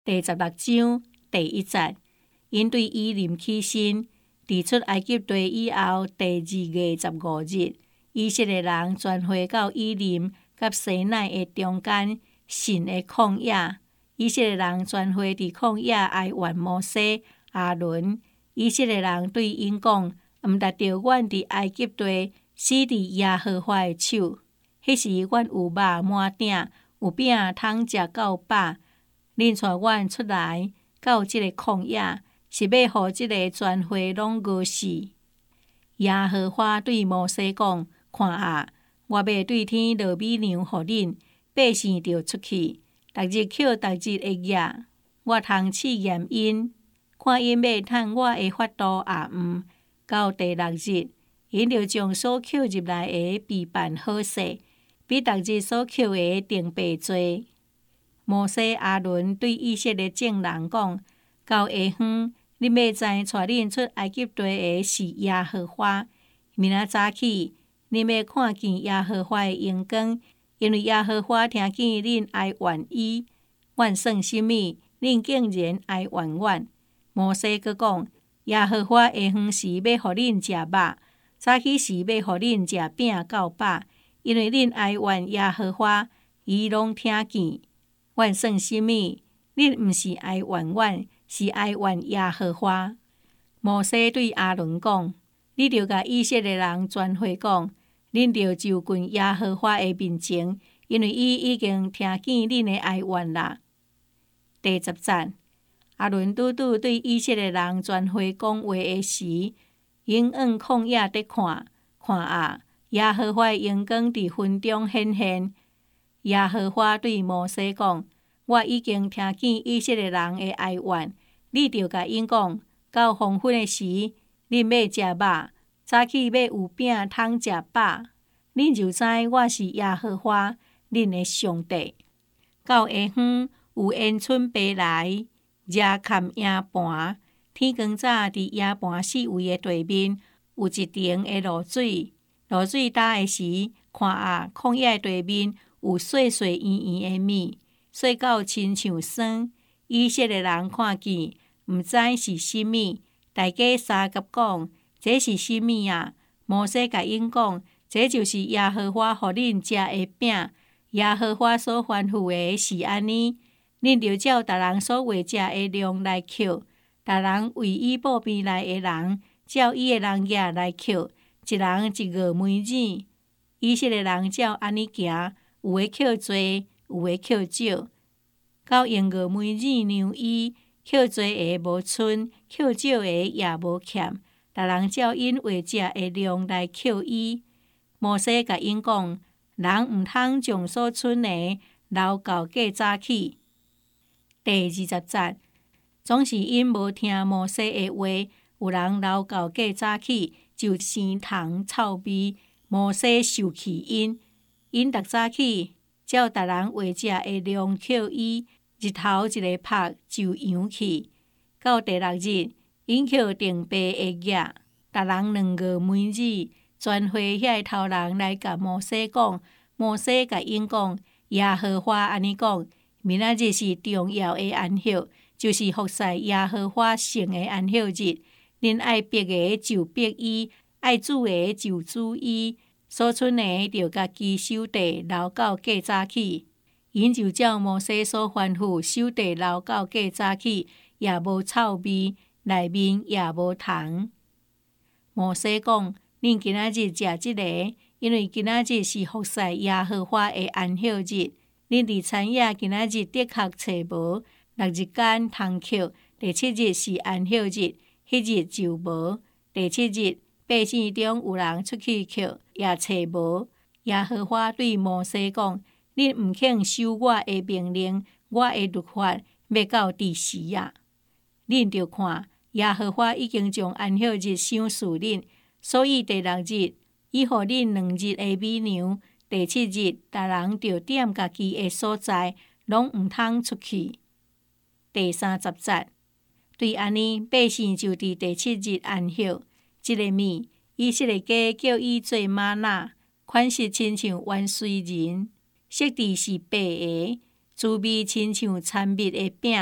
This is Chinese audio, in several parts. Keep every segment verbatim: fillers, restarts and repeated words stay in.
第十六章第一節，因對以琳起誓，佇出埃及地以後第二月十五日，以色列人全會到以琳甲西乃的中間神的曠野。以色列人全會佇曠野哀怨摩西、亞倫。以色列人對因講：毋值得阮佇埃及地死佇耶和華的手。迄時阮有肉滿鼎，有餅通食到飽。恁帶阮出來到即個曠野，是要互即個全會攏餓死。耶和華對摩西講：看啊，我要對天落米糧互恁，百姓着出去，逐日扣逐日的額，我通試驗因，看因要趁我的法度啊毋。到第六日，因着將所扣入來的備辦好勢，比逐日所扣的定倍多。摩西、亞倫對以色列眾人講：到下昏，恁要知帶恁出埃及地的是耶和華。明仔早起，恁要看見耶和華的榮光，因為耶和華聽見恁哀怨伊。阮算什麼？恁竟然哀怨阮。摩西閣講：耶和華下昏時要互恁食肉，早起時要互恁食餅到飽，因為恁哀怨耶和華，伊攏聽見。阮算什麼？恁毋是哀怨阮，是哀怨耶和華。摩西對亞倫講：你著甲以色列人全會講，恁著就近耶和華的面前，因為伊已經聽見恁的哀怨啦。第十節，亞倫拄拄對以色列人全會講話的時，因往曠野得看，看啊，耶和華的榮光佇雲中顯現。耶和華對摩西講：我已經聽見以色列人的哀怨，你著甲因講，到黃昏的時，恁要食肉，早起要有餅通食飽，恁就知我是耶和華，恁的上帝。到下昏，有煙囪飛來，熱蓋營盤。天光早，佇營盤四圍的地面，有一亭的露水。露水干的時，看啊，曠野地面有細細圓圓的米，細到親像霜。以色列人看見，毋知是甚物，大家相甲講：這是甚物啊？摩西甲因講：這就是耶和華互恁食的餅。耶和華所吩咐的是安尼，恁著照逐人所畫食的量來扣，逐人為伊布邊內的人，照伊的人額來扣，一人一俄梅子。以色列人照安尼行，有的扣多，有的扣少。到用俄梅子量伊，扣多的無剩，扣少的也無欠，逐人照因畫食的量來扣伊。摩西甲因講：人毋通將所剩的留到過早起。第二十節，總是因無聽摩西的話，有人留到過早起，就生蟲臭味。摩西受氣因，因逐早起，照逐人畫食的量扣伊，日頭一個拍就揚去。到第六日，因扣定倍的額，逐人兩俄梅子。全會遐個頭人來甲摩西講，摩西甲因講：耶和華安尼講，明仔日是重要的安息，就是服侍耶和華聖的安息日。恁愛逼的就逼伊，愛煮的就煮伊，所剩的就家己守地留到過早起。因就照摩西所吩咐，守地留到過早起，也無臭味，內面也無蟲。摩西講：恁今仔日食即個，因為今仔日是服侍耶和華的安息日。恁佇田野今仔日的確找無，六日間通扣，第七日是安息日，迄日就無。第七日百姓中有人出去扣，也找無。耶和華對摩西講：恁毋肯守我的命令，我的律法，要到佇時啊！恁著看，耶和華已經將安息日賞賜恁。所以第六日，伊互恁兩日的米糧；第七日，逐人着踮家己的所在，攏毋通出去。第三十節，對安尼，百姓就佇第七日安息。即、這個米，以色列家叫伊做嗎哪，款式親像元帥人，色地是白的，滋味親像摻蜜的餅，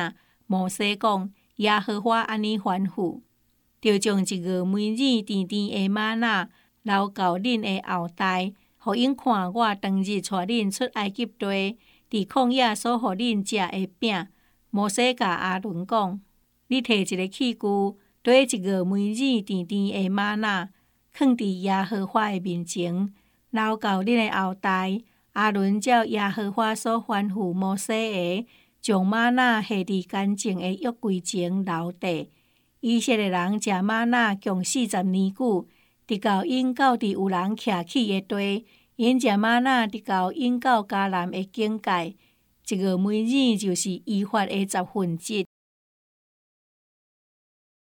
摩西讲：耶和华安尼吩咐，就将一月每日甜甜的玛纳留到恁的后代，互因看我当日带恁出埃及地，伫曠野所互恁食的饼。摩西甲阿伦讲：你摕一个器具，缀一月每日甜甜的玛纳，放伫耶和华的面前，留到恁的后代。阿伦照耶和华所吩咐摩西的，将玛纳下伫干净的约柜前留地。以色列人食玛纳共四十年久，直到因到伫有人徛起的地，因食玛纳直到因到迦南的境界。一月每日就是依法的十分之一。